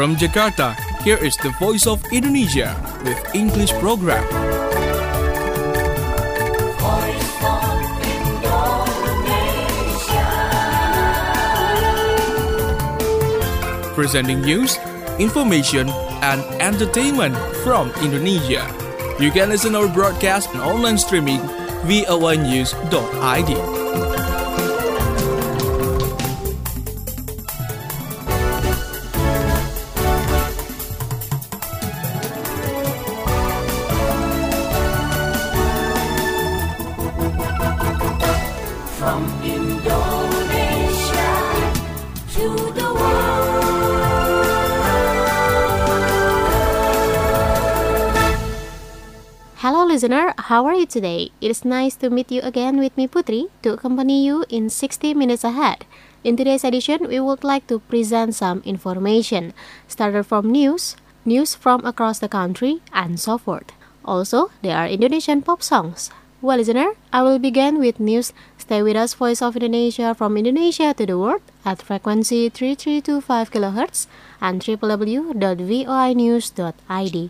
From Jakarta, here is the Voice of Indonesia with English program. Voice of Indonesia. Presenting news, information, and entertainment from Indonesia. You can listen our broadcast and online streaming voanews.id. From Indonesia to the world. Hello listener, how are you today? It is nice to meet you again with me Putri to accompany you in 60 minutes ahead. In today's edition, we would like to present some information, started from news from across the country, and so forth. Also, there are Indonesian pop songs. Well, listener, I will begin with news. Stay with us, Voice of Indonesia from Indonesia to the world at frequency 3325 kHz and www.voinews.id.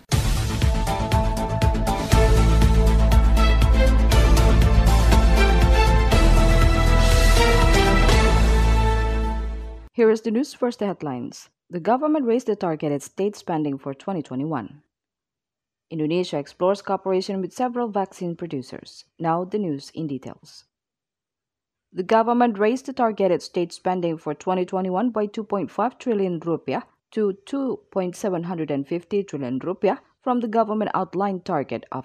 Here is the news first headlines. The government raised the targeted state spending for 2021. Indonesia explores cooperation with several vaccine producers. Now the news in details. The government raised the targeted state spending for 2021 by 2.5 trillion rupiah to 2.750 trillion rupiah from the government outlined target of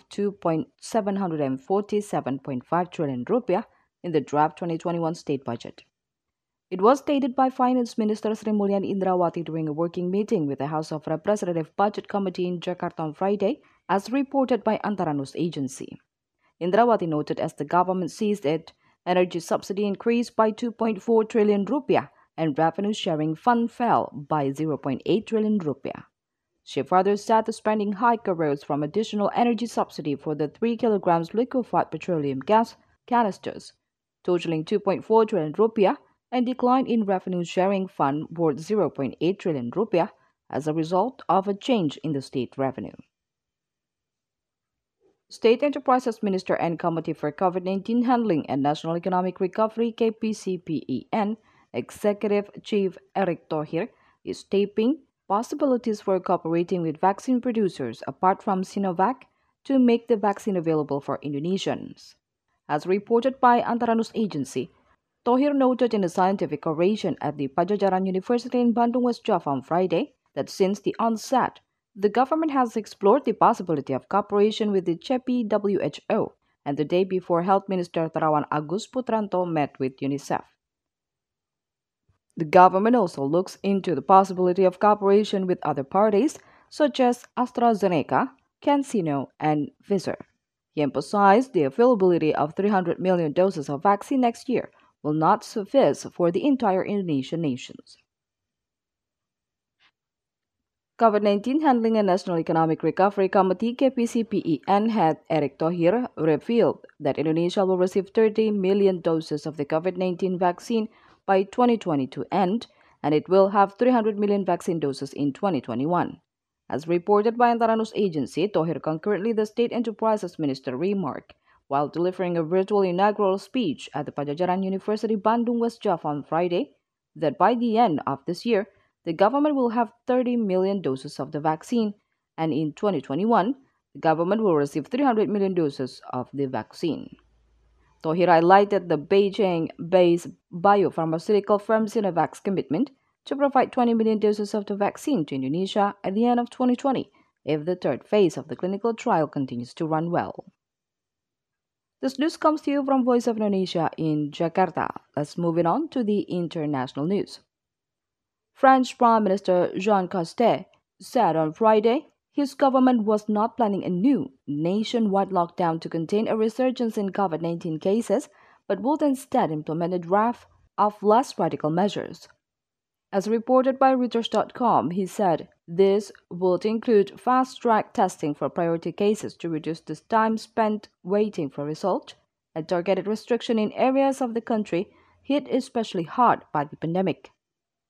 2.747.5 trillion rupiah in the draft 2021 state budget. It was stated by Finance Minister Sri Mulyani Indrawati during a working meeting with the House of Representatives Budget Committee in Jakarta on Friday, as reported by Antara News Agency. Indrawati noted as the government seized it, energy subsidy increased by 2.4 trillion rupiah and revenue sharing fund fell by 0.8 trillion rupiah. She further said the spending hike arose from additional energy subsidy for the 3 kilograms liquefied petroleum gas canisters, totaling 2.4 trillion rupiah, and decline in revenue sharing fund worth 0.8 trillion rupiah as a result of a change in the state revenue. State Enterprises Minister and Committee for COVID-19 Handling and National Economic Recovery KPCPEN Executive Chief Erick Thohir is taping possibilities for cooperating with vaccine producers apart from Sinovac to make the vaccine available for Indonesians. As reported by Antara News Agency, Thohir noted in a scientific oration at the Padjadjaran University in Bandung, West Java on Friday that since the onset, the government has explored the possibility of cooperation with the CEPI WHO, and the day before Health Minister Terawan Agus Putranto met with UNICEF. The government also looks into the possibility of cooperation with other parties such as AstraZeneca, CanSino, and Pfizer. He emphasized the availability of 300 million doses of vaccine next year will not suffice for the entire Indonesian nations. COVID-19 Handling and National Economic Recovery Committee KPCPEN head Erick Thohir revealed that Indonesia will receive 30 million doses of the COVID-19 vaccine by 2022 end, and it will have 300 million vaccine doses in 2021. As reported by Antara News Agency, Thohir, concurrently the State Enterprises Minister, remarked while delivering a virtual inaugural speech at the Padjadjaran University Bandung, West Java on Friday, that by the end of this year, the government will have 30 million doses of the vaccine, and in 2021, the government will receive 300 million doses of the vaccine. Thohir highlighted the Beijing-based biopharmaceutical firm Sinovac's commitment to provide 20 million doses of the vaccine to Indonesia at the end of 2020 if the third phase of the clinical trial continues to run well. This news comes to you from Voice of Indonesia in Jakarta. Let's move on to the international news. French Prime Minister Jean Castex said on Friday his government was not planning a new nationwide lockdown to contain a resurgence in COVID-19 cases, but would instead implement a draft of less radical measures. As reported by Reuters.com, he said this would include fast-track testing for priority cases to reduce the time spent waiting for results, and targeted restriction in areas of the country hit especially hard by the pandemic.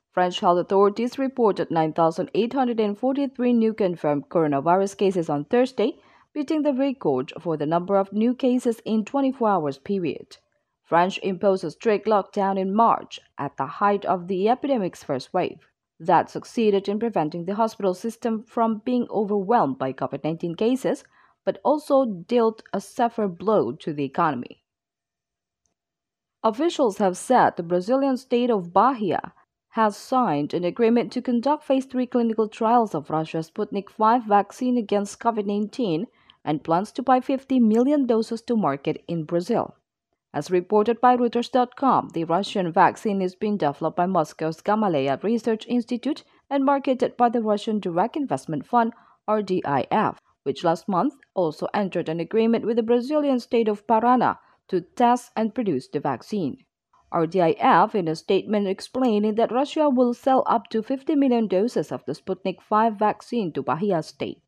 French health authorities reported 9,843 new confirmed coronavirus cases on Thursday, beating the record for the number of new cases in 24 hours period. France imposed a strict lockdown in March at the height of the epidemic's first wave. That succeeded in preventing the hospital system from being overwhelmed by COVID-19 cases, but also dealt a severe blow to the economy. Officials have said the Brazilian state of Bahia has signed an agreement to conduct phase 3 clinical trials of Russia's Sputnik V vaccine against COVID-19 and plans to buy 50 million doses to market in Brazil. As reported by Reuters.com, the Russian vaccine is being developed by Moscow's Gamaleya Research Institute and marketed by the Russian Direct Investment Fund, RDIF, which last month also entered an agreement with the Brazilian state of Paraná to test and produce the vaccine. RDIF, in a statement, explaining that Russia will sell up to 50 million doses of the Sputnik V vaccine to Bahia state.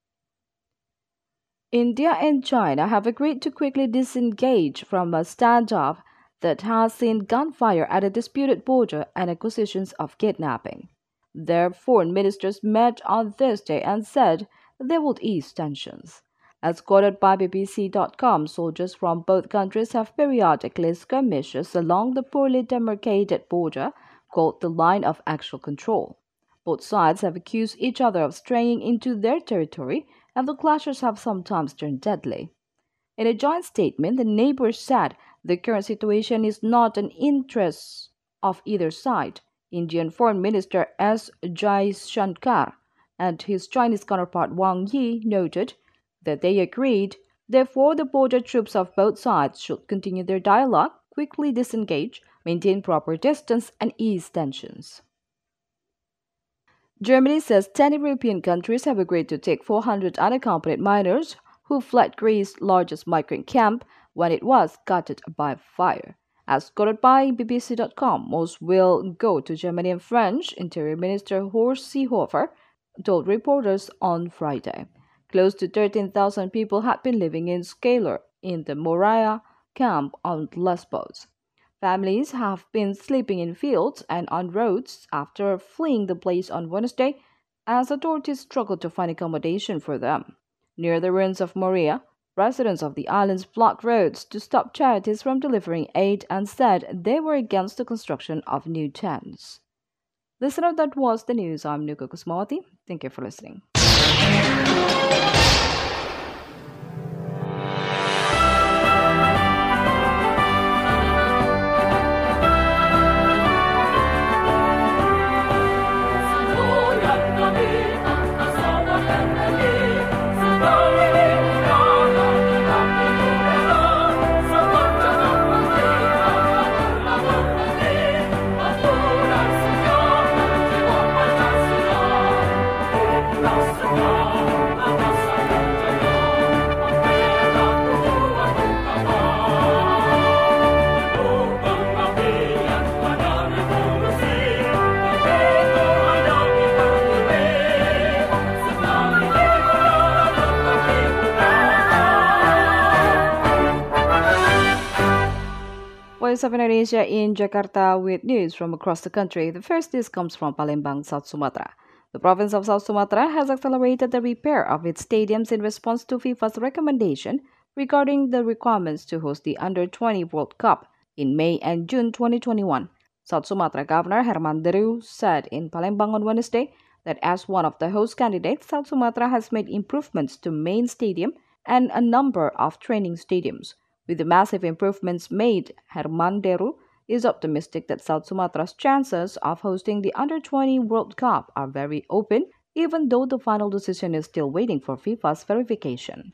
India and China have agreed to quickly disengage from a standoff that has seen gunfire at a disputed border and accusations of kidnapping. Their foreign ministers met on Thursday and said they would ease tensions. As quoted by BBC.com, soldiers from both countries have periodically skirmishes along the poorly demarcated border called the Line of Actual Control. Both sides have accused each other of straying into their territory, and the clashes have sometimes turned deadly. In a joint statement, the neighbors said the current situation is not an interest of either side. Indian Foreign Minister S. Jaishankar and his Chinese counterpart Wang Yi noted that they agreed, therefore the border troops of both sides should continue their dialogue, quickly disengage, maintain proper distance, and ease tensions. Germany says 10 European countries have agreed to take 400 unaccompanied minors who fled Greece's largest migrant camp when it was gutted by fire. As quoted by BBC.com, most will go to Germany and France, Interior Minister Horst Seehofer told reporters on Friday. Close to 13,000 people had been living in Scalar in the Moria camp on Lesbos. Families have been sleeping in fields and on roads after fleeing the place on Wednesday as authorities struggled to find accommodation for them. Near the ruins of Moria, residents of the islands blocked roads to stop charities from delivering aid and said they were against the construction of new tents. Listener, that was the news. I'm Nuka Kusmawati. Thank you for listening. Voice of Indonesia in Jakarta with news from across the country. The first news comes from Palembang, South Sumatra. The province of South Sumatra has accelerated the repair of its stadiums in response to FIFA's recommendation regarding the requirements to host the Under-20 World Cup in May and June 2021. South Sumatra Governor Herman Deru said in Palembang on Wednesday that as one of the host candidates, South Sumatra has made improvements to main stadium and a number of training stadiums. With the massive improvements made, Herman Deru is optimistic that South Sumatra's chances of hosting the Under-20 World Cup are very open, even though the final decision is still waiting for FIFA's verification.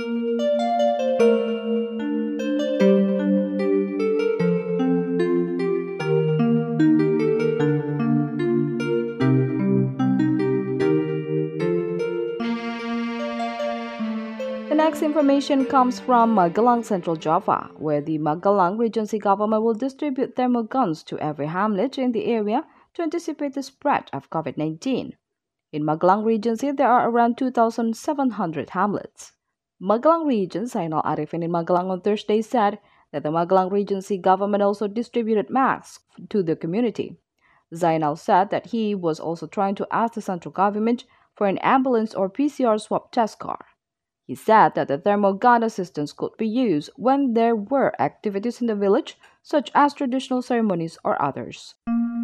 The next information comes from Magelang, Central Java, where the Magelang Regency government will distribute thermal guns to every hamlet in the area to anticipate the spread of COVID-19. In Magelang Regency, there are around 2,700 hamlets. Magelang Region Zainal Arifin in Magelang on Thursday said that the Magelang Regency government also distributed masks to the community. Zainal said that he was also trying to ask the central government for an ambulance or PCR swab test car. He said that the thermal gun assistance could be used when there were activities in the village, such as traditional ceremonies or others.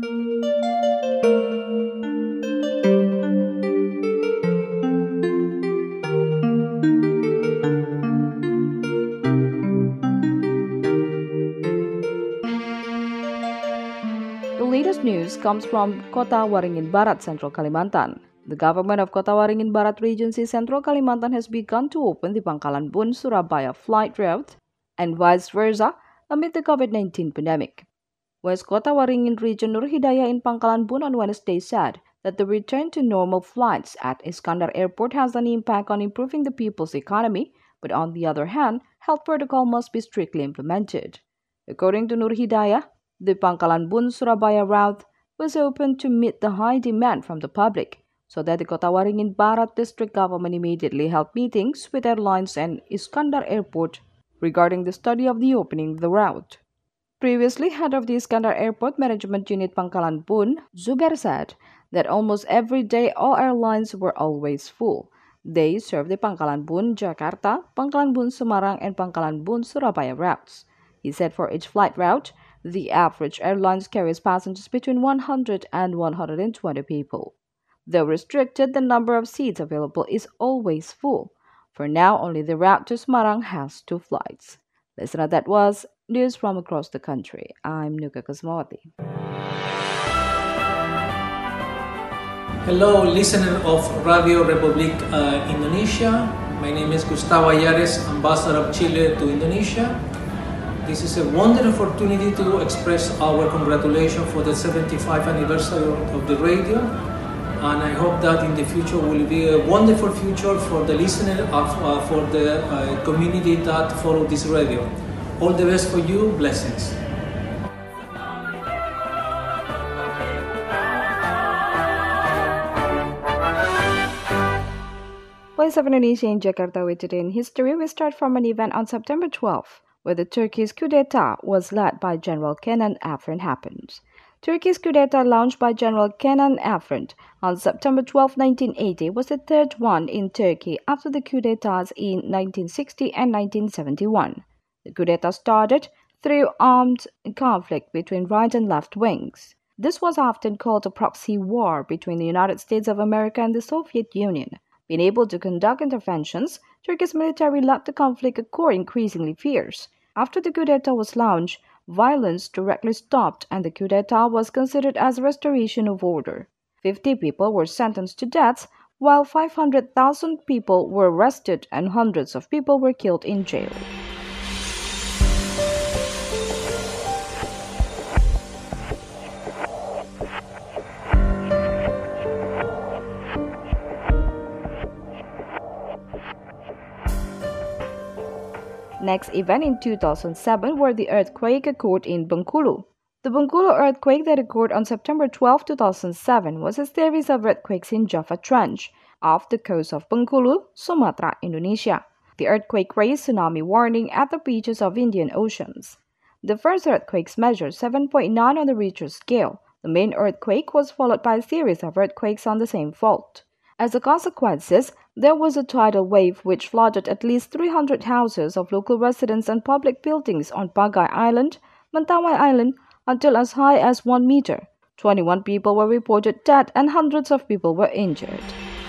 The latest news comes from Kota Waringin Barat, Central Kalimantan. The government of Kota Waringin Barat Regency, Central Kalimantan has begun to open the Pangkalan Bun Surabaya flight route and vice versa amid the COVID-19 pandemic. West Kota Waringin Region Nur Hidayah in Pangkalan Bun on Wednesday said that the return to normal flights at Iskandar Airport has an impact on improving the people's economy, but on the other hand, health protocol must be strictly implemented. According to Nur Hidayah, the Pangkalan Bun Surabaya route was opened to meet the high demand from the public, so that the Kota Waringin Barat district government immediately held meetings with airlines and Iskandar Airport regarding the study of the opening of the route. Previously, head of the Iskandar Airport Management Unit Pangkalan Bun, Zuber said that almost every day all airlines were always full. They serve the Pangkalan Bun Jakarta, Pangkalan Bun Semarang, and Pangkalan Bun Surabaya routes. He said for each flight route, the average airlines carries passengers between 100 and 120 people. Though restricted, the number of seats available is always full. For now, only the route to Semarang has 2 flights. Listener, that was news from across the country. I'm Nuka Kusmawati. Hello, listener of Radio Republic Indonesia. My name is Gustavo Ayares, Ambassador of Chile to Indonesia. This is a wonderful opportunity to express our congratulations for the 75th anniversary of the radio. And I hope that in the future will be a wonderful future for the listener, for the community that follow this radio. All the best for you. Blessings. Voice of Indonesia in Jakarta with Today in History. We start from an event on September 12th, where the Turkey's coup d'etat was led by General Kenan Evren happened. Turkey's coup d'etat launched by General Kenan Evren on September 12, 1980 was the third one in Turkey after the coup d'etats in 1960 and 1971. The coup d'etat started through armed conflict between right and left wings. This was often called a proxy war between the United States of America and the Soviet Union. Being able to conduct interventions, Turkey's military let the conflict occur increasingly fierce. After the coup d'etat was launched, violence directly stopped and the coup d'etat was considered as a restoration of order. 50 people were sentenced to death, while 500,000 people were arrested and hundreds of people were killed in jail. Next event in 2007 were the earthquake occurred in Bengkulu. The Bengkulu earthquake that occurred on September 12, 2007 was a series of earthquakes in Java Trench, off the coast of Bengkulu, Sumatra, Indonesia. The earthquake raised tsunami warning at the beaches of Indian Oceans. The first earthquakes measured 7.9 on the Richter scale. The main earthquake was followed by a series of earthquakes on the same fault. As a consequence, there was a tidal wave which flooded at least 300 houses of local residents and public buildings on Pagai Island, Mentawai Island, until as high as 1 meter. 21 people were reported dead and hundreds of people were injured.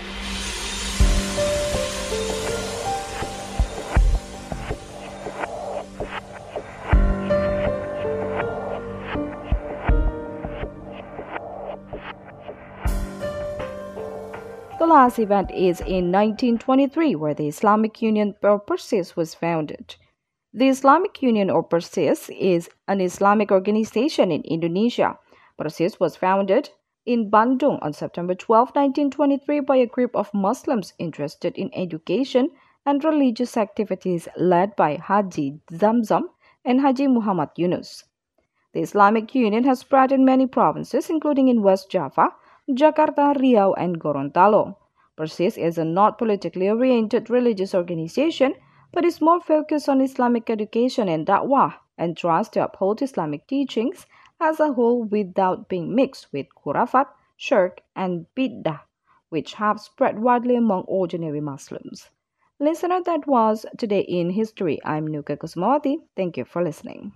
The last event is in 1923, where the Islamic Union or Persis was founded. The Islamic Union or Persis is an Islamic organization in Indonesia. Persis was founded in Bandung on September 12, 1923 by a group of Muslims interested in education and religious activities led by Haji Zamzam and Haji Muhammad Yunus. The Islamic Union has spread in many provinces, including in West Java, Jakarta, Riau, and Gorontalo. Persis is a not politically oriented religious organization, but is more focused on Islamic education and da'wah, and tries to uphold Islamic teachings as a whole without being mixed with khurafat, shirk, and bid'ah, which have spread widely among ordinary Muslims. Listener, that was Today in History. I'm Nuka Kusmawati. Thank you for listening.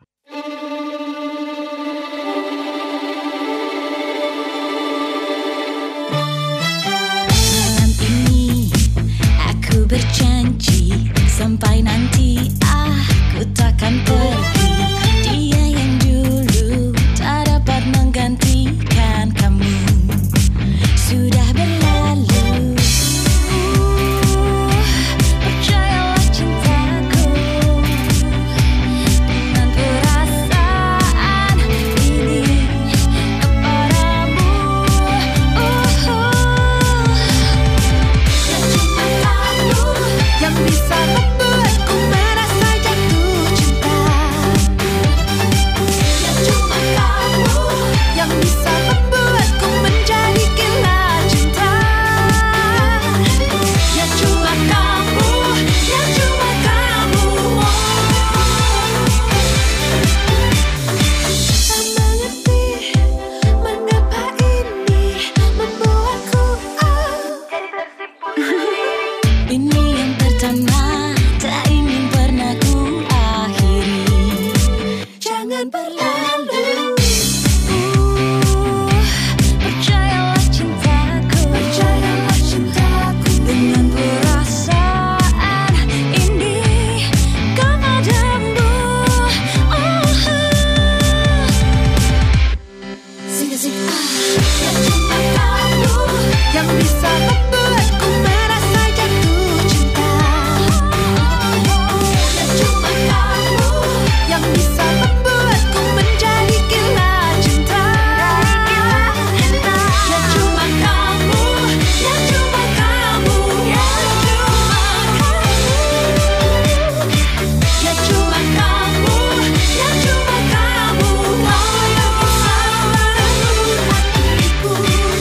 Malam ini aku berjanji sampai nanti aku takkan pergi. Dia yang dulu tak dapat menggantikan kamu sudah berlalu. Percayalah cintaku dengan perasaan ini kepadamu. Yang bisa membuatku merasa jatuh cinta. Ya cuma kamu yang bisa membuatku menjadi gila cinta. Ya cuma kamu, ya cuma kamu. Tak mengerti mengapa ini membuatku jadi tersipu. Ini yang pertama, tak ingin pernah ku akhiri. Jangan berlalu. Percayalah cintaku dengan perasaan ini kepadamu. Ya cuma kamu yang bisa membuatku merasa jatuh cinta. Ya cuma kamu yang bisa membuatku menjadi gila cinta. Ya cuma kamu, ya cuma kamu, ya cuma kamu, ya cuma kamu, kau yang bisa merebut hatiku.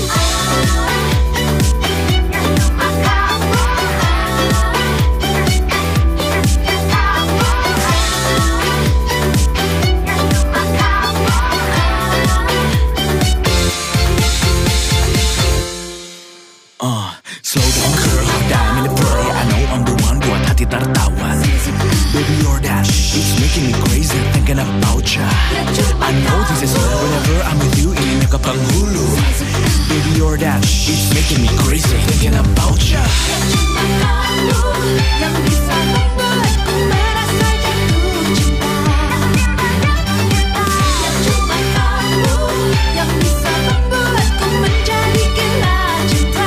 Slow down girl, dive in the party. I know I'm the one buat hati tertawan. Baby you're that it's making me crazy thinking about ya. I know this is love whenever I'm with you ini ke penghulu. Baby you're that it's making me crazy thinking about ya. Ya cuma kamu yang bisa membuatku merasa jatuh cinta. Ya cuma kamu yang bisa membuatku menjadi gila cinta.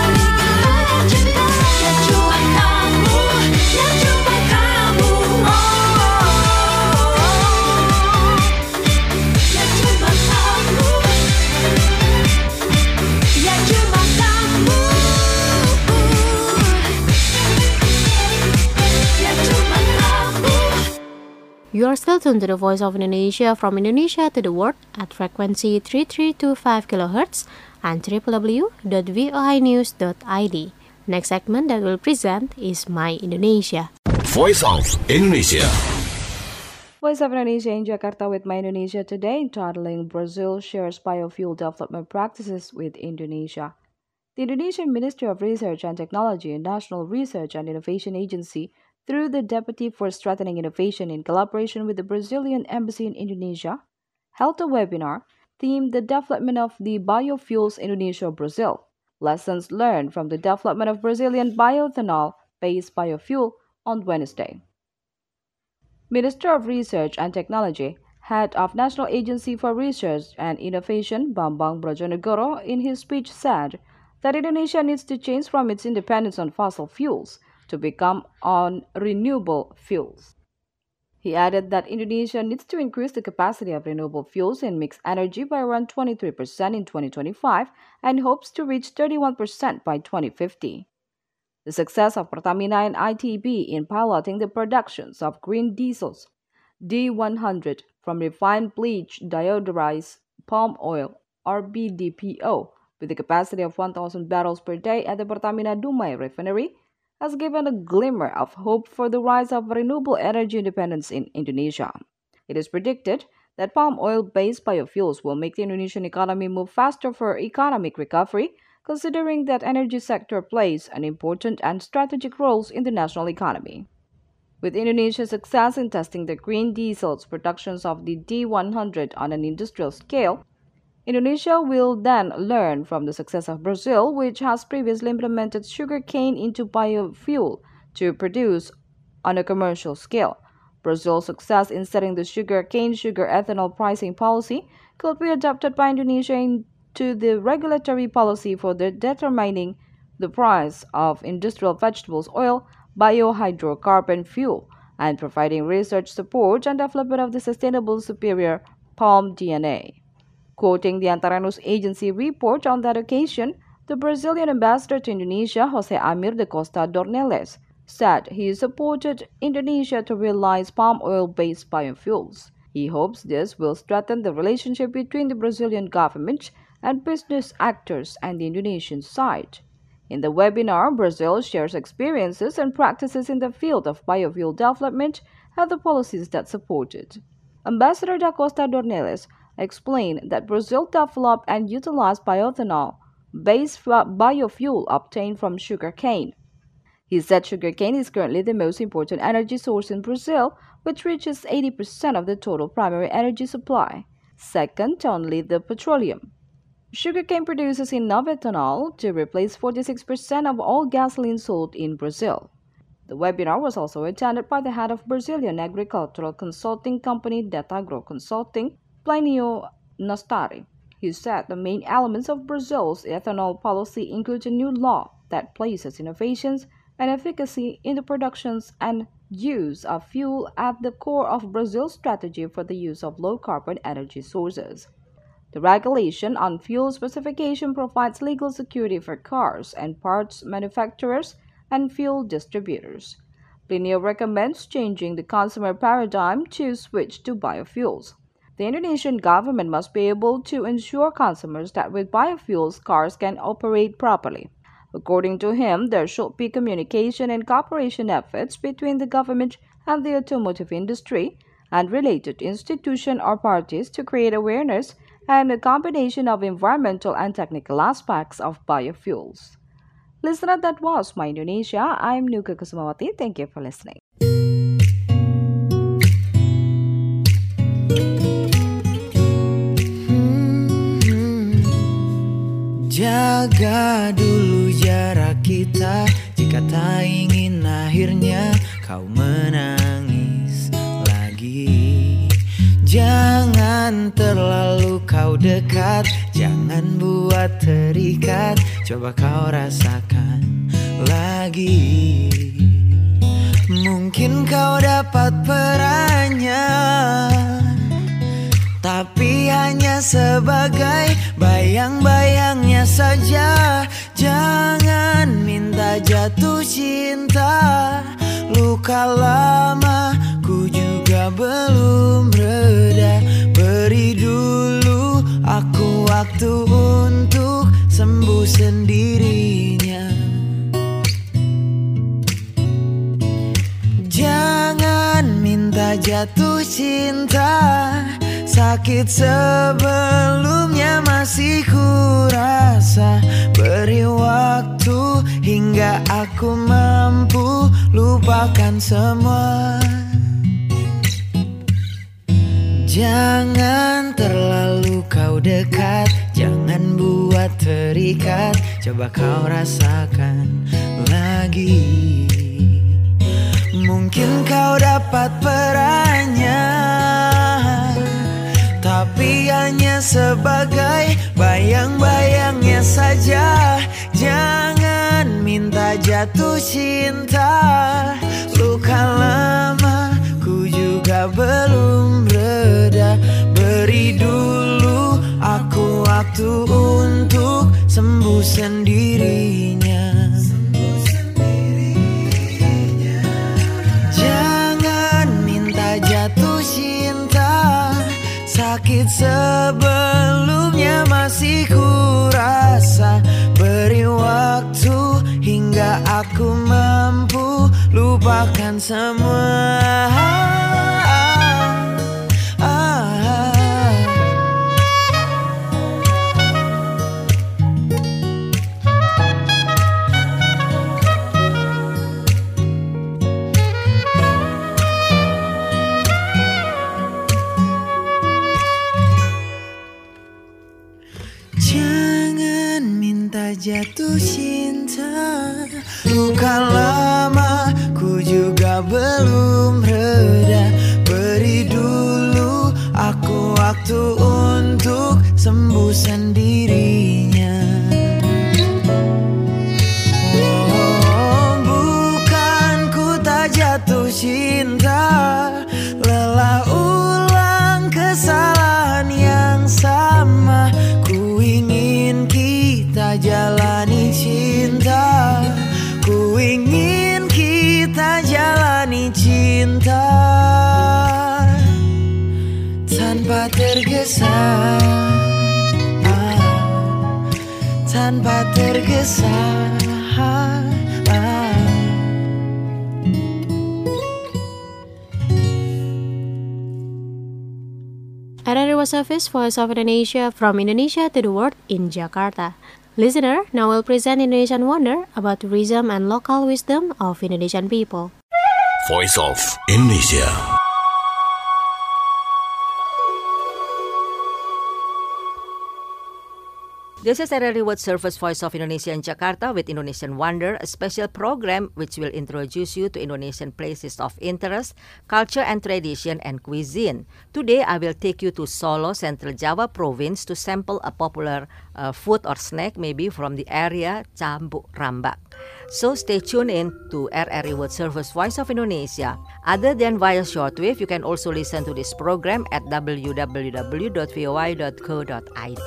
Ya cuma kamu, ya cuma kamu. Ya cuma kamu, ya cuma kamu. Ya cuma kamu. You are still tuned to the Voice of Indonesia from Indonesia to the world at frequency 3325 kHz and www.voinews.id. Next segment that we'll present is My Indonesia. Voice of Indonesia. Voice of Indonesia in Jakarta with My Indonesia today, entitling Brazil shares biofuel development practices with Indonesia. The Indonesian Ministry of Research and Technology and National Research and Innovation Agency, through the Deputy for Strengthening Innovation in collaboration with the Brazilian Embassy in Indonesia, held a webinar themed The Development of the Biofuels Indonesia-Brazil, Lessons Learned from the Development of Brazilian Bioethanol-Based Biofuel on Wednesday. Minister of Research and Technology, Head of National Agency for Research and Innovation, Bambang Brojonegoro, in his speech said that Indonesia needs to change from its independence on fossil fuels to become on renewable fuels. He added that Indonesia needs to increase the capacity of renewable fuels in mixed energy by around 23% in 2025 and hopes to reach 31% by 2050. The success of Pertamina and ITB in piloting the productions of green diesels D100 from refined bleached deodorized palm oil (RBDPO) with a capacity of 1,000 barrels per day at the Pertamina Dumai refinery has given a glimmer of hope for the rise of renewable energy independence in Indonesia. It is predicted that palm oil-based biofuels will make the Indonesian economy move faster for economic recovery, considering that energy sector plays an important and strategic role in the national economy. With Indonesia's success in testing the green diesel's productions of the D100 on an industrial scale, Indonesia will then learn from the success of Brazil, which has previously implemented sugarcane into biofuel to produce on a commercial scale. Brazil's success in setting the sugarcane sugar ethanol pricing policy could be adopted by Indonesia into the regulatory policy for determining the price of industrial vegetables oil, biohydrocarbon fuel, and providing research support and development of the sustainable superior palm DNA. Quoting the Antara News Agency report on that occasion, the Brazilian ambassador to Indonesia, Jose Amir da Costa Dornelles, said he supported Indonesia to realize palm oil-based biofuels. He hopes this will strengthen the relationship between the Brazilian government and business actors and the Indonesian side. In the webinar, Brazil shares experiences and practices in the field of biofuel development and the policies that support it. Ambassador da Costa Dornelles explained that Brazil developed and utilized bioethanol-based biofuel obtained from sugarcane. He said sugarcane is currently the most important energy source in Brazil, which reaches 80% of the total primary energy supply, second only the petroleum. Sugarcane produces enough ethanol to replace 46% of all gasoline sold in Brazil. The webinar was also attended by the head of Brazilian agricultural consulting company Datagro Consulting, Plínio Nastari. He said the main elements of Brazil's ethanol policy include a new law that places innovations and efficacy in the productions and use of fuel at the core of Brazil's strategy for the use of low-carbon energy sources. The regulation on fuel specification provides legal security for cars and parts manufacturers and fuel distributors. Plínio recommends changing the consumer paradigm to switch to biofuels. The Indonesian government must be able to ensure consumers that with biofuels, cars can operate properly. According to him, there should be communication and cooperation efforts between the government and the automotive industry and related institutions or parties to create awareness and a combination of environmental and technical aspects of biofuels. Listener, that was My Indonesia. I'm Nuka Kusumawati. Thank you for listening. Jaga dulu jarak kita, jika tak ingin akhirnya kau menangis lagi. Jangan terlalu kau dekat, jangan buat terikat, coba kau rasakan lagi. Mungkin kau dapat perannya, tapi hanya sebagai bayang-bayangnya saja. Jangan minta jatuh cinta, luka lama ku juga belum reda. Beri dulu aku waktu untuk sembuh sendirinya. Jangan minta jatuh cinta, sakit sebelumnya masih kurasa. Beri waktu hingga aku mampu lupakan semua. Jangan terlalu kau dekat, jangan buat terikat, coba kau rasakan lagi. Mungkin kau dapat perannya, tapi hanya sebagai bayang-bayangnya saja. Jangan minta jatuh cinta, luka lama ku juga belum reda. Beri dulu aku waktu untuk sembuh sendirinya. Jangan minta jatuh cinta, sakit sebelumnya masih kurasa. Beri waktu hingga aku mampu lupakan semua. jatuh cinta. Luka lama ku juga belum reda. Beri dulu aku waktu untuk sembuh sendirinya. Oh, bukan ku tak jatuh cinta, lelah ulang kesalahan yang sama. Ku ingin kita jalani cinta, ku ingin kita jalani cinta tanpa tergesa, tanpa tergesa. RRI World Service, Voice of Indonesia, from Indonesia to the world in Jakarta. Listener, now we'll present Indonesian Wonder about tourism and local wisdom of Indonesian people. Voice of Indonesia. This is RRI World Service, Voice of Indonesia in Jakarta with Indonesian Wonder, a special program which will introduce you to Indonesian places of interest, culture and tradition and cuisine. Today, I will take you to Solo, Central Java Province to sample a popular food or snack maybe from the area Cambuk Rambak. So stay tuned in to RRI World Service, Voice of Indonesia. Other than via shortwave, you can also listen to this program at www.voi.co.id.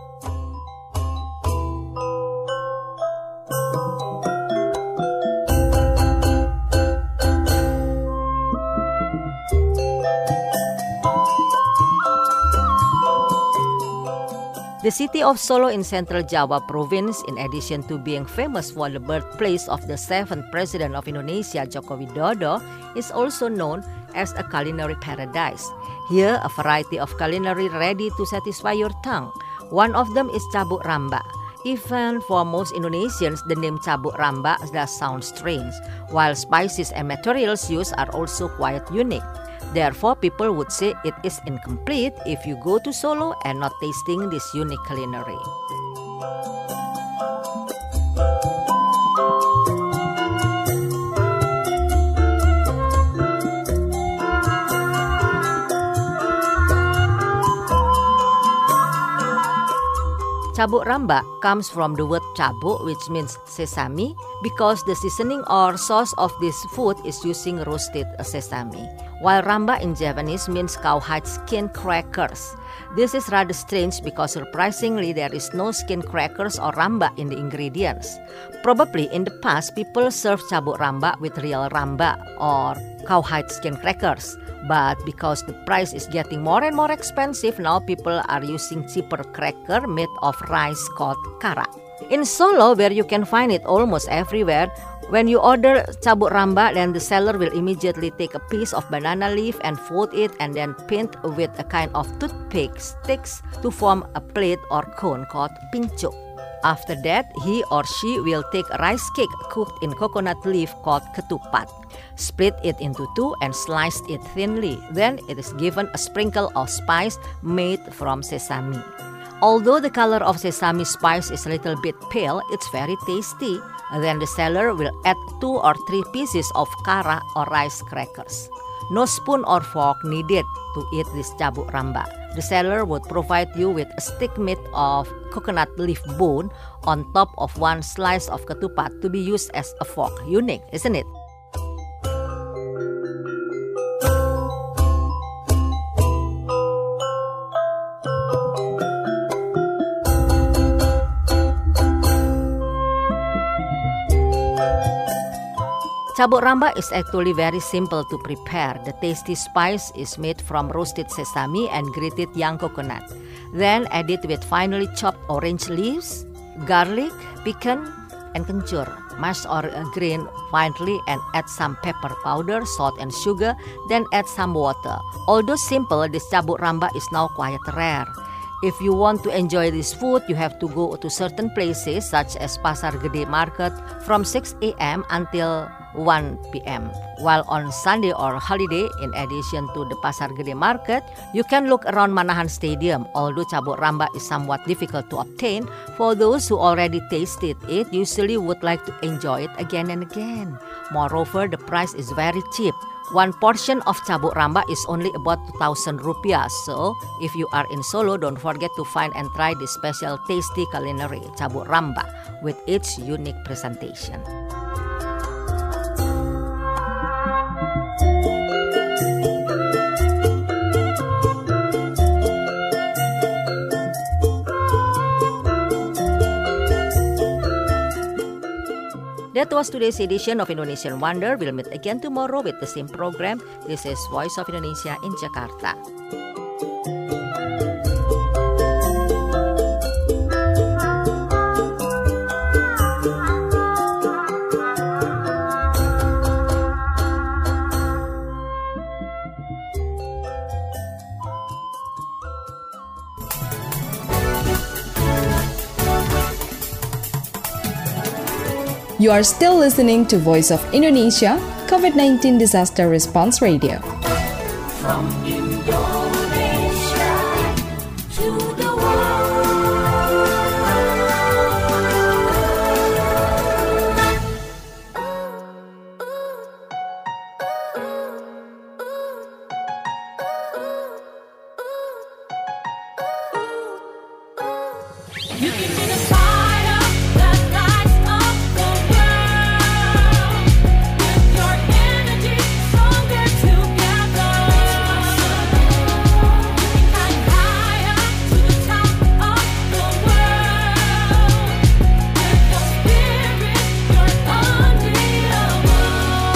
The city of Solo in Central Java Province, in addition to being famous for the birthplace of the 7th President of Indonesia, Joko Widodo, is also known as a culinary paradise. Here, a variety of culinary ready to satisfy your tongue. One of them is Cambuk Rambak. Even for most Indonesians, the name Cambuk Rambak does sound strange, while spices and materials used are also quite unique. Therefore, people would say it is incomplete if you go to Solo and not tasting this unique culinary. Cambuk Rambak comes from the word cambuk, which means sesame, because the seasoning or sauce of this food is using roasted sesame, while rambak in Javanese means cowhide skin crackers. This is rather strange because surprisingly there is no skin crackers or rambak in the ingredients. Probably in the past people served cambuk rambak with real rambak or cowhide skin crackers. But because the price is getting more and more expensive, now people are using cheaper cracker made of rice called kara. In Solo, where you can find it almost everywhere, when you order cambuk rambak, then the seller will immediately take a piece of banana leaf and fold it and then paint with a kind of toothpick sticks to form a plate or cone called pincuk. After that, he or she will take a rice cake cooked in coconut leaf called ketupat, split it into two and slice it thinly. Then it is given a sprinkle of spice made from sesame. Although the color of sesame spice is a little bit pale, it's very tasty. Then the seller will add 2 or 3 pieces of kara or rice crackers. No spoon or fork needed to eat this cambuk rambak. The seller would provide you with a stick made of coconut leaf bone on top of one slice of ketupat to be used as a fork. Unique, isn't it? Cambuk rambak is actually very simple to prepare. The tasty spice is made from roasted sesame and grated young coconut. Then add it with finely chopped orange leaves, garlic, pecan, and kencur. Mash or grain finely and add some pepper powder, salt and sugar, then add some water. Although simple, this cambuk rambak is now quite rare. If you want to enjoy this food, you have to go to certain places such as Pasar Gede Market from 6 a.m. until 1 p.m. While on Sunday or holiday, in addition to the Pasar Gede Market, you can look around Manahan Stadium. Although cabut ramba is somewhat difficult to obtain, for those who already tasted it, usually would like to enjoy it again and again. Moreover, the price is very cheap. One portion of cabut ramba is only about 2,000 rupiah. So, if you are in Solo, don't forget to find and try this special tasty culinary cabut ramba with its unique presentation. That was today's edition of Indonesian Wonder. We'll meet again tomorrow with the same program. This is Voice of Indonesia in Jakarta. You are still listening to Voice of Indonesia, COVID-19 Disaster Response Radio. From Indonesia to the world. You can be the fire that lights up the world. With your energy, stronger together. You can climb higher to the top of the world. With your spirit, you're unbeatable.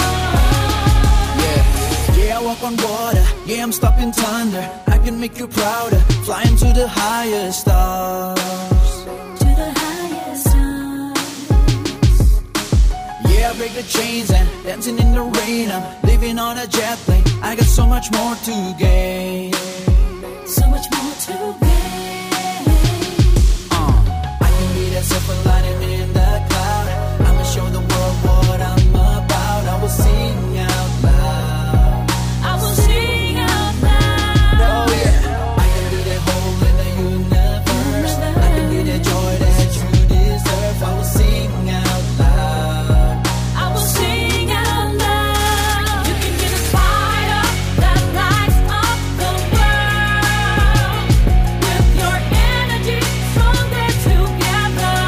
Yeah, I walk on water. Yeah, I'm stopping thunder. I can make you prouder. Flying to the highest stars. To the highest stars. Yeah, I break the chains and dancing in the rain. I'm living on a jet plane. I got so much more to gain. So much more to gain. I can be that silver lining in the cloud. I'ma show the world what I'm about. I will sing out loud. I will sing out loud. Oh yeah, I can be that hole in the universe. I can be that joy that you deserve. I will sing out loud. I will sing out loud. You can be the fire that lights up the world. With your energy, stronger together.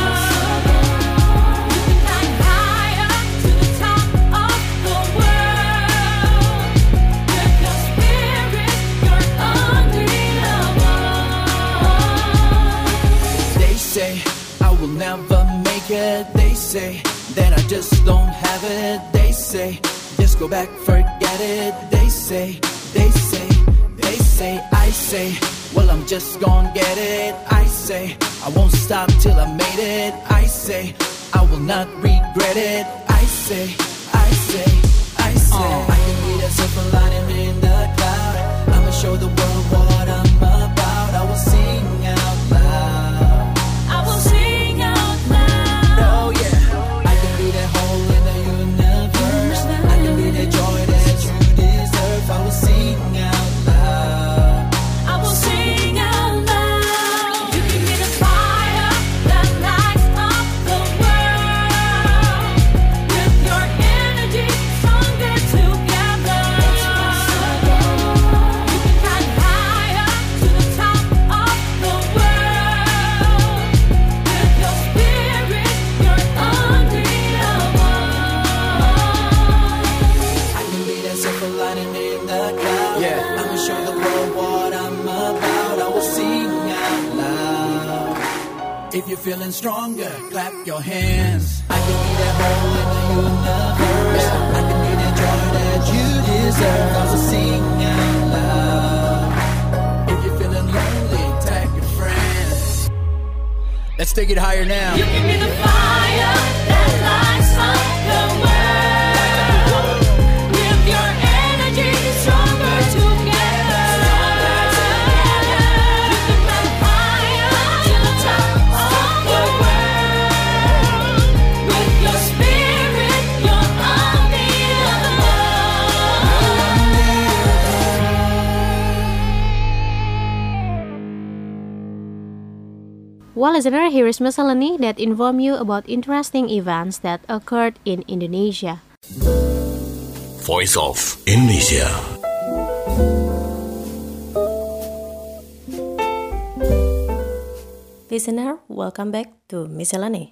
You can climb higher to the top of the world. With your spirit, you're unbeatable. They say I will never make it. They say that I just don't have it. They say just go back, forget it. They say, I say, well I'm just gonna get it. I say I won't stop till I made it. I say I will not regret it. I say, I can be that silver lining in the cloud. I'ma show the world what I'm about. I will sing out loud. I will sing out loud. Oh yeah, I can be that hole in the universe. I can be that joy that you deserve. I will sing out loud. I will sing out loud. You can be the fire that lights up the world. With your energy, stronger together. You can climb higher to the top of the world. With your spirit, you're unbeatable. I can be that silver lining in the cloud. Yeah, I'ma show the world what I'm about. I will sing out loud. If you're feeling stronger, clap your hands. I can be that hole in the universe. I can be that joy that you deserve. I will sing out loud. If you're feeling lonely, tag your friends. Let's take it higher now. You can be the fire that lights up the world. With your energy, stronger together. You can climb Well, listener, here is miscellany that inform you about interesting events that occurred in Indonesia. Voice of Indonesia. Listener, welcome back to Miscellany.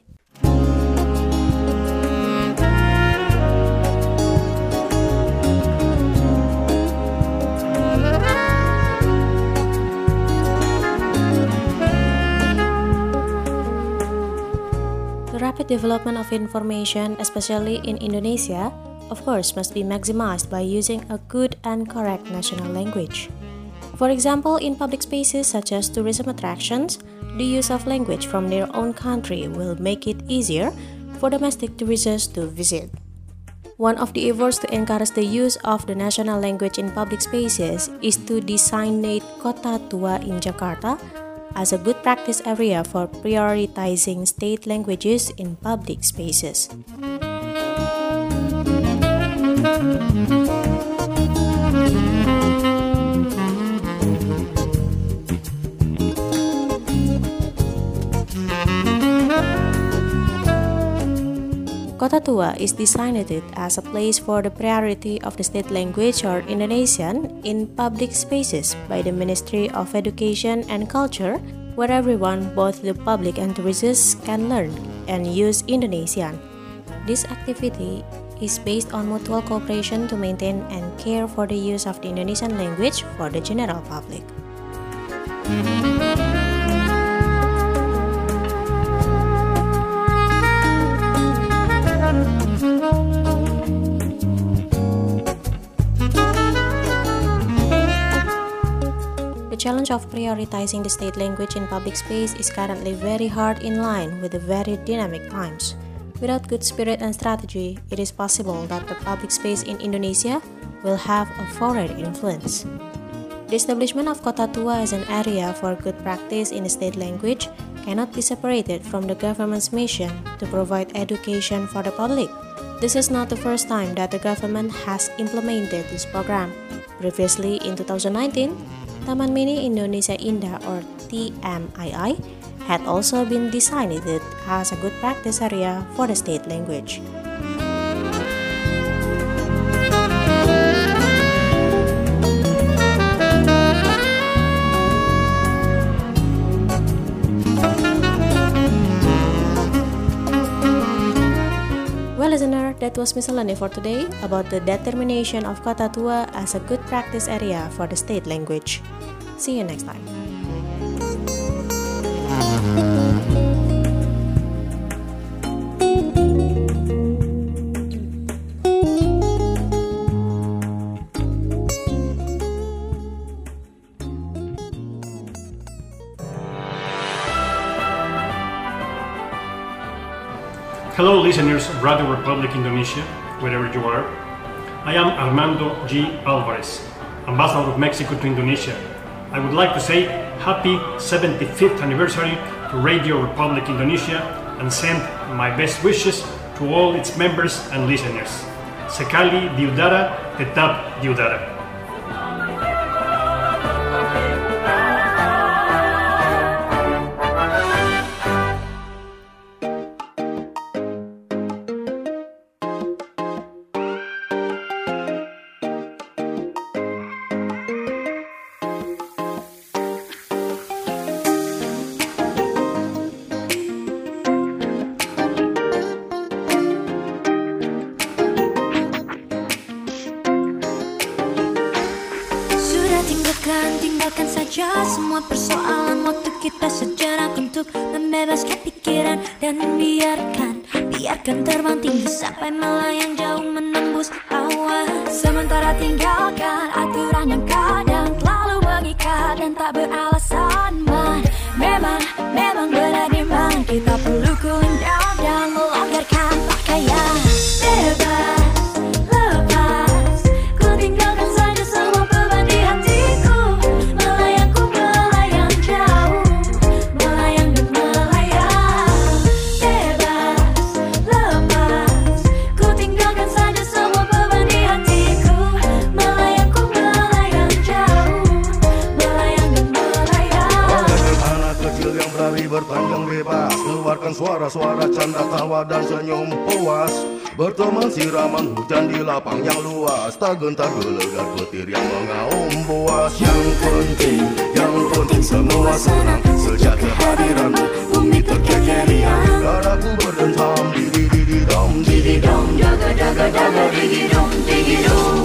The rapid development of information, especially in Indonesia, of course, must be maximized by using a good and correct national language. For example, in public spaces such as tourism attractions, the use of language from their own country will make it easier for domestic tourists to visit. One of the efforts to encourage the use of the national language in public spaces is to designate Kota Tua in Jakarta as a good practice area for prioritizing state languages in public spaces. Kota Tua is designated as a place for the priority of the state language or Indonesian in public spaces by the Ministry of Education and Culture, where everyone, both the public and tourists, can learn and use Indonesian. This activity is based on mutual cooperation to maintain and care for the use of the Indonesian language for the general public. The challenge of prioritizing the state language in public space is currently very hard in line with the very dynamic times. Without good spirit and strategy, it is possible that the public space in Indonesia will have a foreign influence. The establishment of Kota Tua as an area for good practice in the state language cannot be separated from the government's mission to provide education for the public. This is not the first time that the government has implemented this program. Previously, in 2019, Taman Mini Indonesia Indah or TMII had also been designated as a good practice area for the state language. Well, listener, that was miscellany for today about the determination of Kota Tua as a good practice area for the state language. See you next time. Hello listeners of Radio Republic Indonesia, wherever you are. I am Armando G. Alvarez, Ambassador of Mexico to Indonesia. I would like to say happy 75th anniversary to Radio Republic Indonesia and send my best wishes to all its members and listeners. Sekali di udara, tetap di udara. Tinggalkan saja semua persoalan, waktu kita sejenak untuk membebaskan pikiran dan biarkan terbang tinggi sampai melayang jauh menembus awan. Sementara tinggalkan aturan yang kadang terlalu mengikat dan tak beralasan. Memang benar dimana kita perlu cooling down dan melonggarkan pakaian. Lepas, ku tinggalkan saja semua beban di hatiku. Melayang jauh, melayang dan melayang. Bebas, lepas, ku tinggalkan saja semua beban di hatiku. Melayang jauh, melayang dan melayang. Anak kecil yang berlari bertandang Bawakan suara-suara canda tawa dan senyum puas, berteman siraman hujan di lapang yang luas, tak gentar gelegar petir yang mengaum buas. Yang penting semua senang sejak kehadiranmu, bumi terkekerian, dadaku berdentam, didi-didi-dom, didi-dom, jaga-jaga-jaga, didi-dom, didi-dom.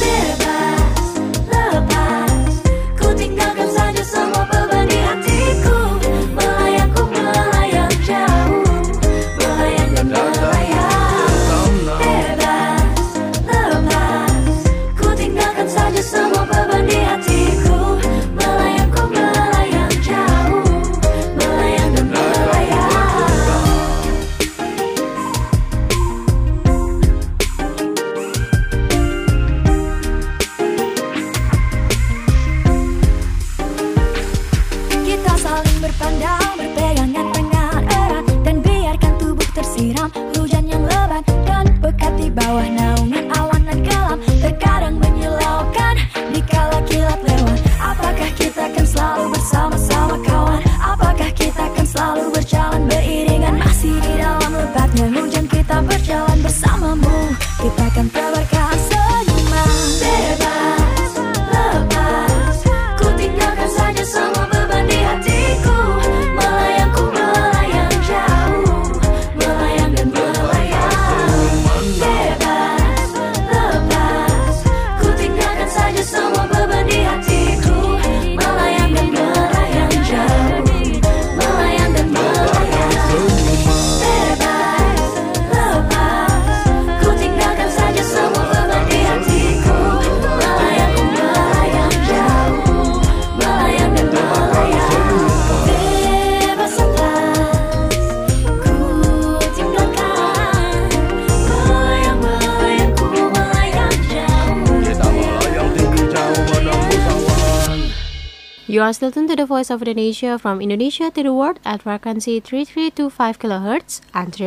You are still tuned to the Voice of Indonesia from Indonesia to the world at frequency 3325 kHz and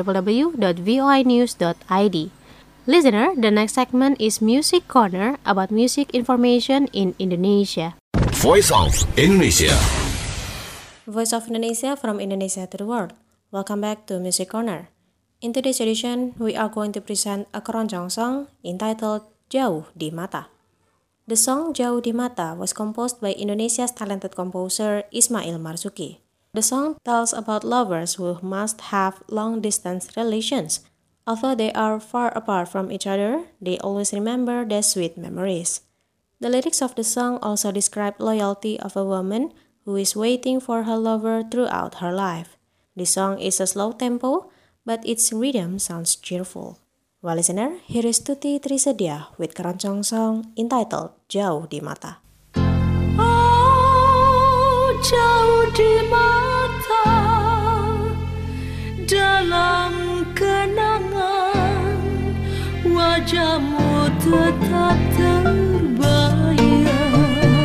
www.voinews.id. Listener, the next segment is Music Corner about music information in Indonesia. Voice of Indonesia. Voice of Indonesia from Indonesia to the world. Welcome back to Music Corner. In today's edition, we are going to present a keroncong song entitled Jauh di Mata. The song Jauh di Mata was composed by Indonesia's talented composer Ismail Marzuki. The song tells about lovers who must have long-distance relations. Although they are far apart from each other, they always remember their sweet memories. The lyrics of the song also describe loyalty of a woman who is waiting for her lover throughout her life. The song is a slow tempo, but its rhythm sounds cheerful. Well, listener, here is Tuti Trisedia with keroncong song entitled Jauh di Mata. Oh, jauh di mata, dalam kenangan wajahmu tetap terbayang.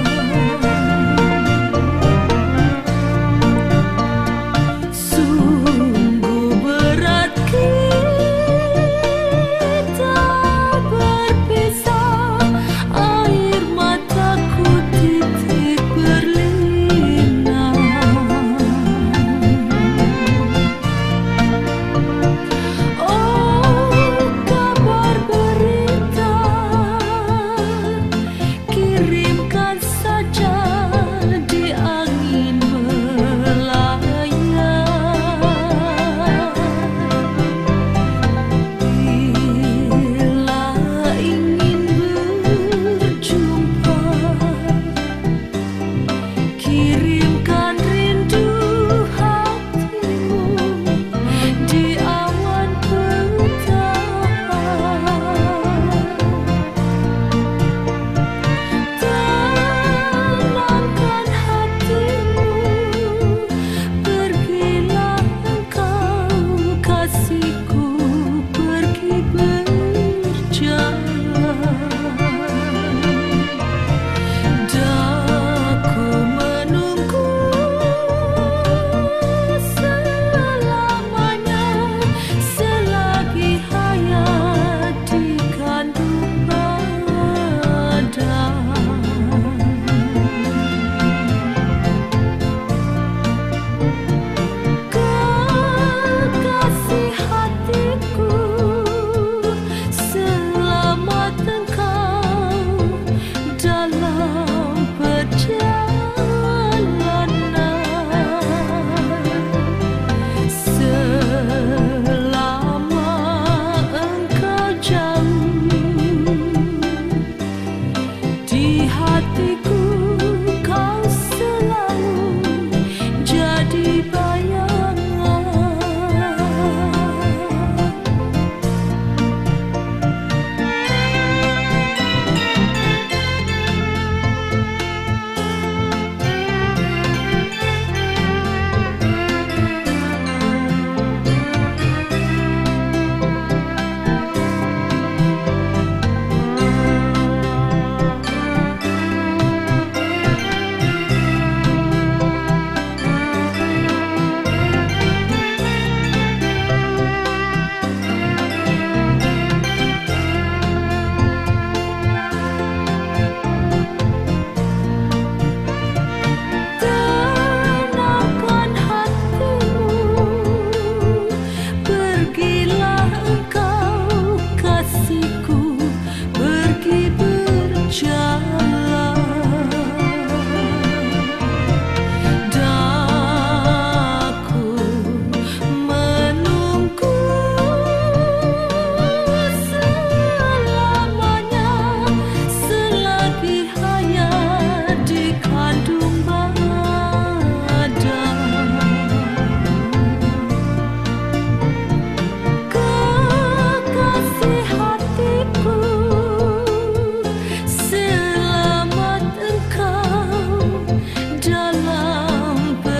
Sungguh berat hatiku kau selalu jadi bayangan. Tenangkan hatimu, pergilah engkau kasihku, pergi berjalan. Daku menunggu selamanya, selagi hayat di kandung badan. Kekasih hatiku, selamat engkau dalam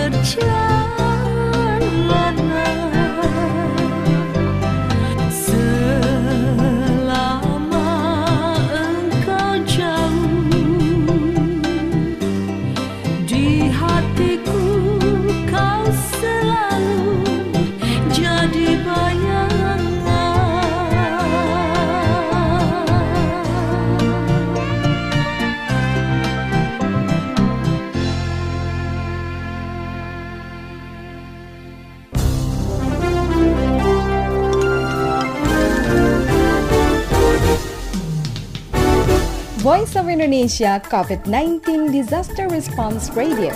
perjalanan. Selama engkau jauh, di hatiku kau selalu jadi bayangan. Voice of Indonesia COVID-19 Disaster Response Radio.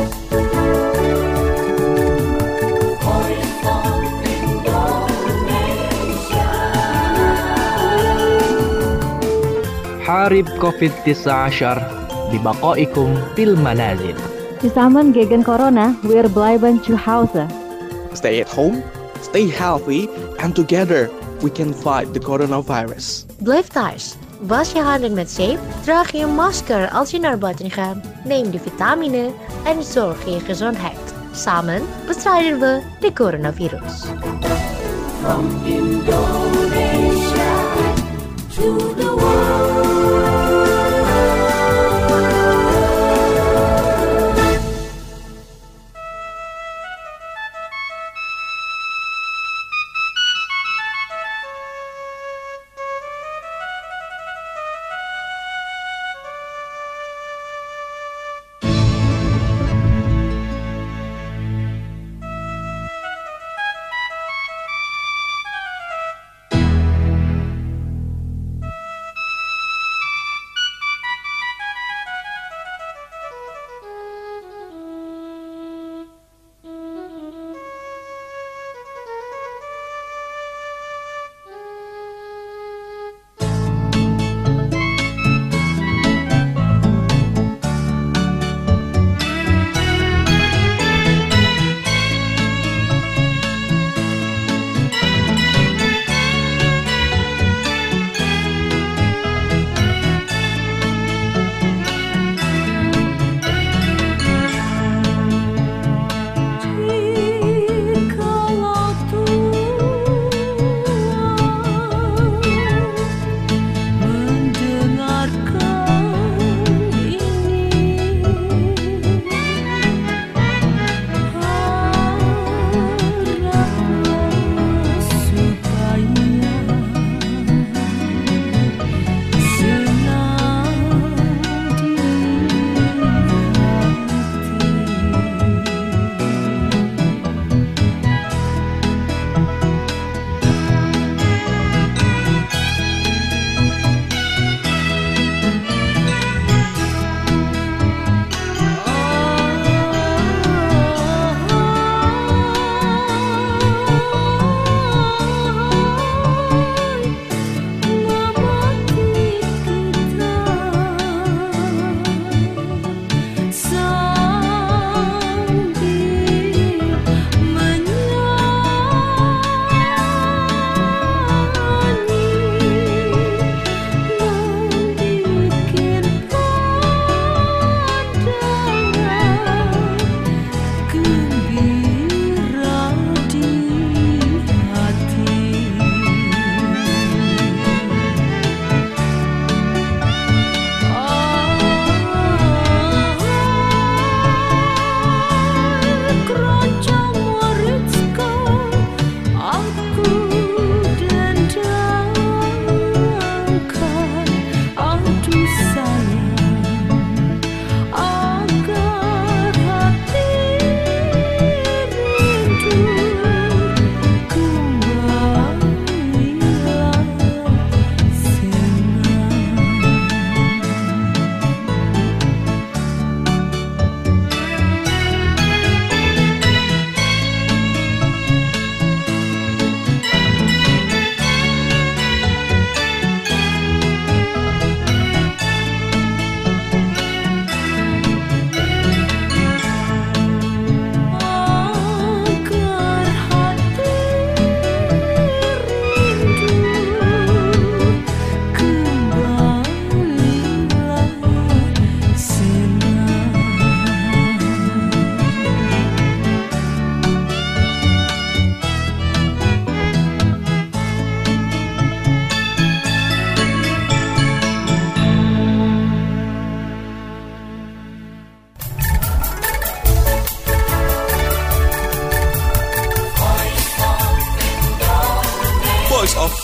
حارب COVID-19 ببقائكم في المنازل. Zusammen gegen Corona, wir bleiben zu Hause. Stay at home, stay healthy, and together we can fight the coronavirus. Blijf thuis. Was je handen met zeep, draag je een masker als je naar buiten gaat, neem de vitamine en zorg voor je gezondheid. Samen bestrijden we de coronavirus. From Indonesia to the world.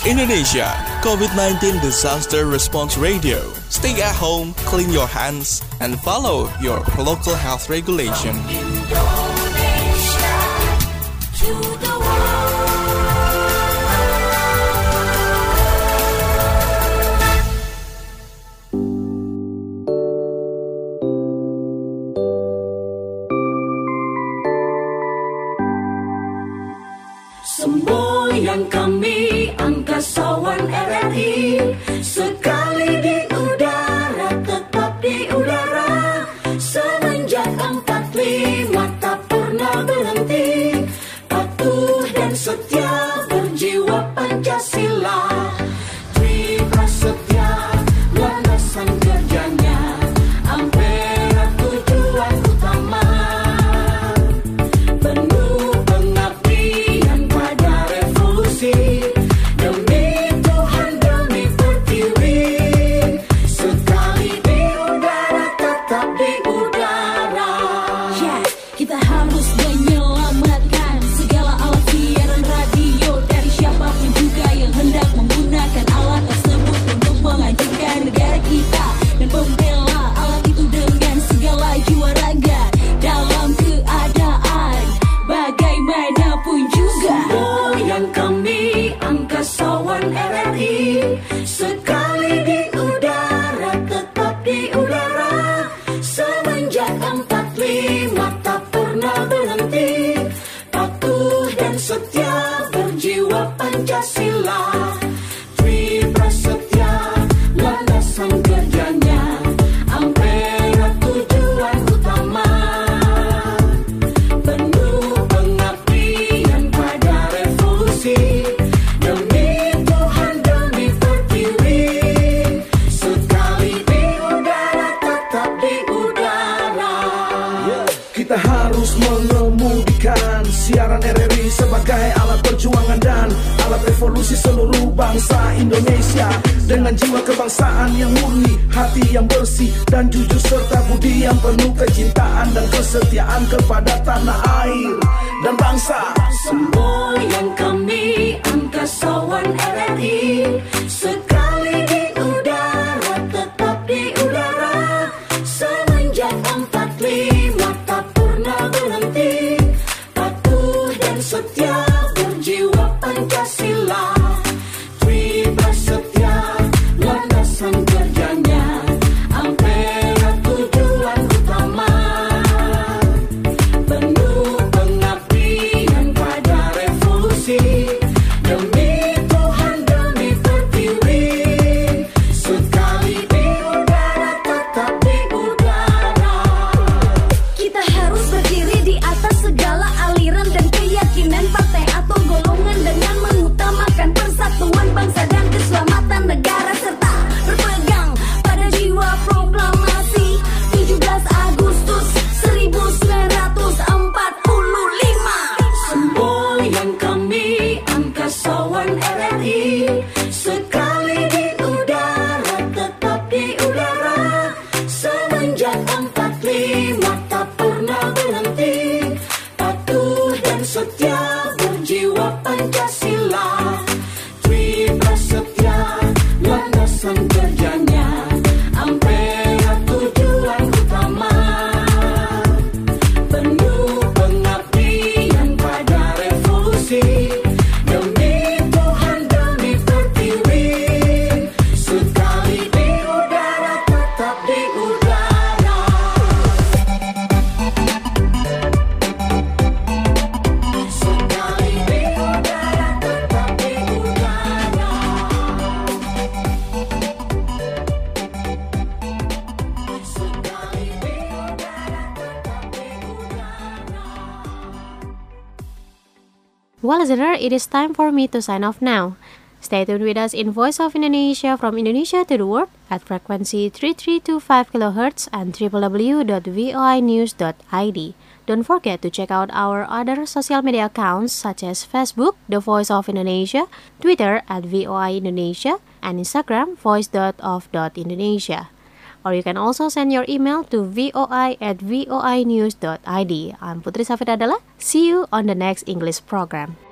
Indonesia, COVID-19 Disaster Response Radio. Stay at home, clean your hands, and follow your local health regulation. Indonesia to the Semboyan kami angkasawan RRI, sekali di udara tetap di udara. Semenjak 45 tak pernah berhenti, patuh dan setia berjiwa Pancasila. Tri Prasetya landasan kerjanya, Ampera tujuan utama. Penuh pengabdian pada revolusi, demi Tuhan demi pertiwi. Sekali di udara tetap di udara. Ya, kita harus menyelamatkan segala alat siaran radio dari siapapun juga yang hendak menggunakan alat tersebut untuk menghancurkan negara kita dan membela alat itu dengan segala jiwa raga dalam keadaan bagaimanapun juga. Semboyan kami angkasawan RRI, sekali di udara tetap di udara. Semenjak 45 tak pernah berhenti, patuh dan setia berjiwa Pancasila. Tri Prasetya landasan kerjanya, Ampera tujuan utama. Penuh pengabdian pada revolusi, demi Tuhan demi pertiwi. Sekali di udara tetap di udara. Kita harus mengemudikan siaran RRI sebagai alat perjuangan dan alat revolusi seluruh bangsa Indonesia. Dengan jiwa kebangsaan yang murni, hati yang bersih dan jujur serta budi yang penuh kecintaan dan kesetiaan kepada tanah air dan bangsa. Semboyan kami angkasawan RRI, sekali di udara tetap di udara. Semenjak 45 tak pernah berhenti, patuh dan setia berjiwa Pancasila. Tri Prasetya landasan kerjanya, Ampera tujuan utama. Penuh pengabdian pada revolusi, demi Tuhan demi pertiwi. Sekali di udara tetap di udara. Kita harus berdiri di atas segala aliran dan keyakinan partai atau golongan dengan mengutamakan persatuan bangsa dan keselamatan negara serta berpegang pada jiwa proklamasi 17 Agustus 1945. Semboyan kami angkasawan RRI, sekali di udara tetap di udara. Semenjak 45 tak pernah berhenti, patuh dan setia berjiwa Pancasila. Tri Prasetya landasan kerjanya, Ampera tujuan utama. Penuh pengabdian pada revolusi, demi Tuhan demi pertiwi. Sekali di udara tetap di udara. Sekali di udara tetap di udara. Sekali di udara tetap di udara. Well, listener, it is time for me to sign off now. Stay tuned with us in Voice of Indonesia from Indonesia to the world at frequency 3325 kHz and www.voinews.id. Don't forget to check out our other social media accounts such as Facebook, The Voice of Indonesia, Twitter at VOI Indonesia, and Instagram, voice.of.indonesia. Or you can also send your email to voi@voinews.id. I'm Putri Safidadala. See you on the next English program.